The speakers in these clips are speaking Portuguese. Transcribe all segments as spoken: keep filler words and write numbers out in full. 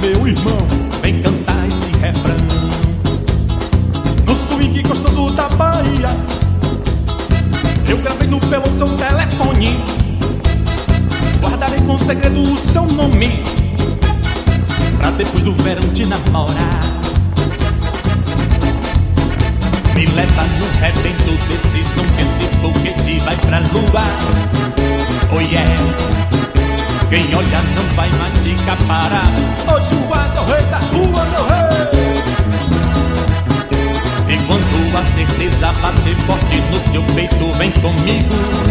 meu irmão, vem cantar esse refrão. No swing gostoso da Bahia, eu gravei no pelo seu telefone. Guardarei com segredo o seu nome, pra depois do verão te namorar. Me leva no rebento desse som, que esse foguete vai pra lua. Oh yeah, quem olha não vai mais ficar parado. Hoje o asa é o rei da rua, meu rei. Enquanto a certeza bater forte no teu peito, vem comigo.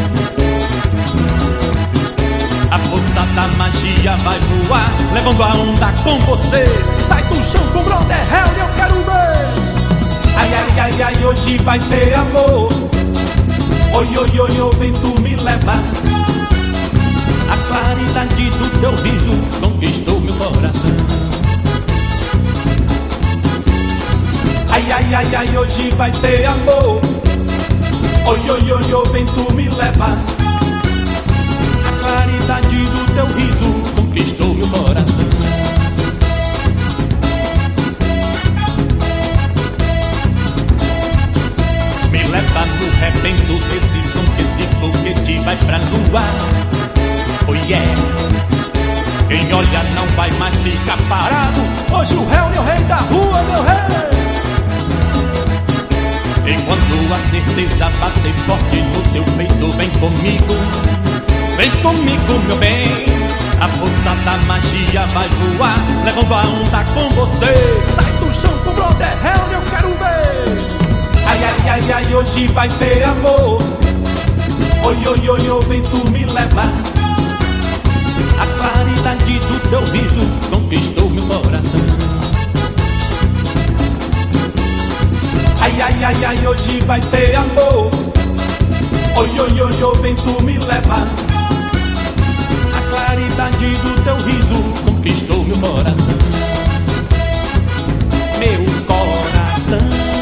A força da magia vai voar, levando a onda com você. Sai do chão com brother hell, eu quero ver. Ai, ai, ai, ai, hoje vai ter amor. Oi, oi, oi, oi, vem tu me levar. A claridade do teu riso conquistou meu coração. Ai, ai, ai, ai, hoje vai ter amor. Oi, oi, oi, oi, vem tu me levar. A claridade do teu riso conquistou meu coração. Me leva no rebento desse som, que esse foguete vai pra lua. Oh yeah, quem olha não vai mais ficar parado. Hoje o réu é o rei da rua, meu rei. Enquanto a certeza bater forte no teu peito, vem comigo. Vem comigo, meu bem. A força da magia vai voar, levando a onda com você. Sai do chão com brother hell, eu quero ver. Ai, ai, ai, ai, hoje vai ter amor. Oi, oi, oi, oi, vem tu me levar. A claridade do teu riso conquistou meu coração. Ai, ai, ai, ai, hoje vai ter amor. Oi, oi, oi, oi, vem tu me levar. A claridade do teu riso conquistou meu coração. Meu coração.